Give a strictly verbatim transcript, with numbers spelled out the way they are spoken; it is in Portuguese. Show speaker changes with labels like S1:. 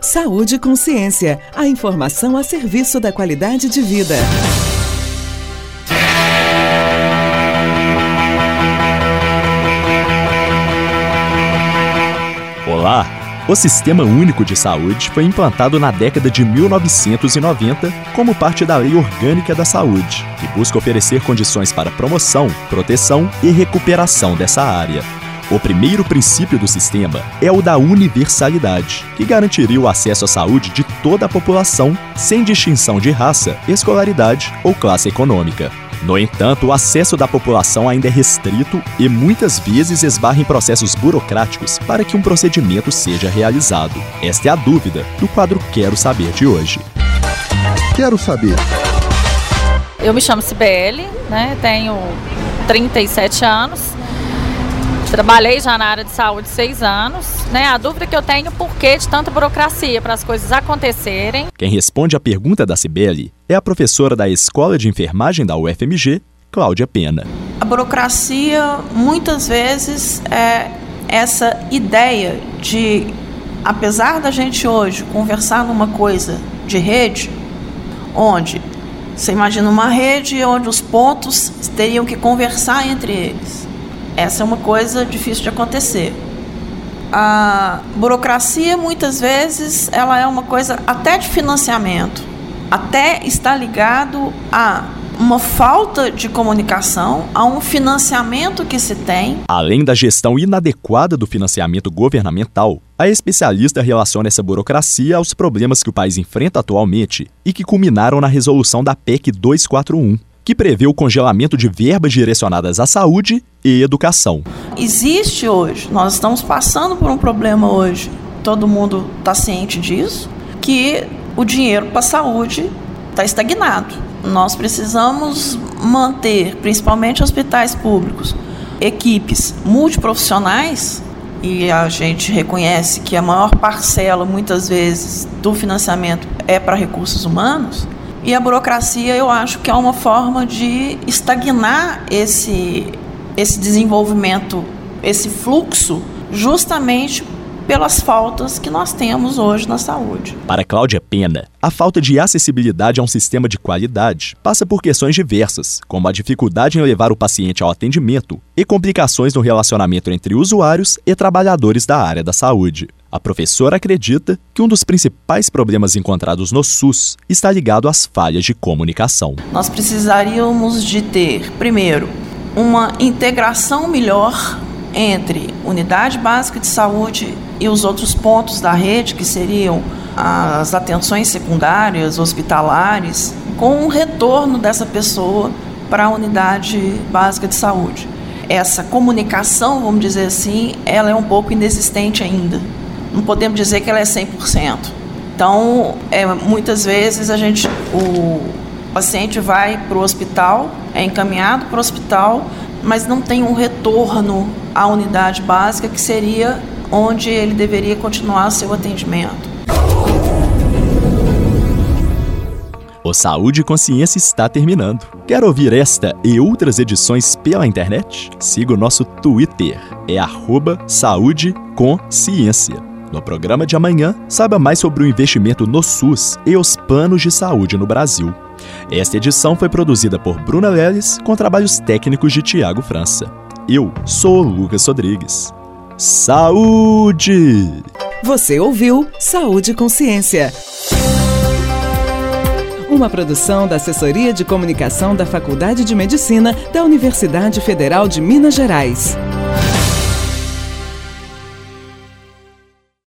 S1: Saúde e Consciência, a informação a serviço da qualidade de vida.
S2: Olá! O Sistema Único de Saúde foi implantado na década de mil novecentos e noventa como parte da Lei Orgânica da Saúde, que busca oferecer condições para promoção, proteção e recuperação dessa área. O primeiro princípio do sistema é o da universalidade, que garantiria o acesso à saúde de toda a população, sem distinção de raça, escolaridade ou classe econômica. No entanto, o acesso da população ainda é restrito e muitas vezes esbarra em processos burocráticos para que um procedimento seja realizado. Esta é a dúvida do quadro Quero Saber de hoje.
S3: Quero saber.
S4: Eu me chamo Cibele, né? Tenho trinta e sete anos. Trabalhei já na área de saúde seis anos, né? A dúvida que eu tenho é por que de tanta burocracia para as coisas acontecerem.
S2: Quem responde à pergunta da Cibele é a professora da Escola de Enfermagem da U F M G, Cláudia Pena.
S5: A burocracia, muitas vezes, é essa ideia de, apesar da gente hoje conversar numa coisa de rede, onde você imagina uma rede onde os pontos teriam que conversar entre eles. Essa é uma coisa difícil de acontecer. A burocracia, muitas vezes, ela é uma coisa até de financiamento, até está ligado a uma falta de comunicação, a um financiamento que se tem.
S2: Além da gestão inadequada do financiamento governamental, a especialista relaciona essa burocracia aos problemas que o país enfrenta atualmente e que culminaram na resolução da P E C duzentos e quarenta e um. Que prevê o congelamento de verbas direcionadas à saúde e educação.
S5: Existe hoje, nós estamos passando por um problema hoje, todo mundo está ciente disso, que o dinheiro para a saúde está estagnado. Nós precisamos manter, principalmente hospitais públicos, equipes multiprofissionais, e a gente reconhece que a maior parcela, muitas vezes, do financiamento é para recursos humanos. E a burocracia, eu acho que é uma forma de estagnar esse, esse desenvolvimento, esse fluxo, justamente pelas faltas que nós temos hoje na saúde.
S2: Para Cláudia Pena, a falta de acessibilidade a um sistema de qualidade passa por questões diversas, como a dificuldade em levar o paciente ao atendimento e complicações no relacionamento entre usuários e trabalhadores da área da saúde. A professora acredita que um dos principais problemas encontrados no SUS está ligado às falhas de comunicação.
S5: Nós precisaríamos de ter, primeiro, uma integração melhor entre unidade básica de saúde e os outros pontos da rede, que seriam as atenções secundárias, hospitalares, com um retorno dessa pessoa para a unidade básica de saúde. Essa comunicação, vamos dizer assim, ela é um pouco inexistente ainda. Não podemos dizer que ela é cem por cento. Então, é, muitas vezes a gente, o paciente vai para o hospital, é encaminhado para o hospital, mas não tem um retorno à unidade básica, que seria onde ele deveria continuar seu atendimento.
S2: O Saúde e Consciência está terminando. Quer ouvir esta e outras edições pela internet? Siga o nosso Twitter, é arroba Saúde com Ciência. No programa de amanhã, saiba mais sobre o investimento no SUS e os planos de saúde no Brasil. Esta edição foi produzida por Bruna Leles, com trabalhos técnicos de Tiago França. Eu sou o Lucas Rodrigues. Saúde!
S1: Você ouviu Saúde e Consciência. Uma produção da Assessoria de Comunicação da Faculdade de Medicina da Universidade Federal de Minas Gerais.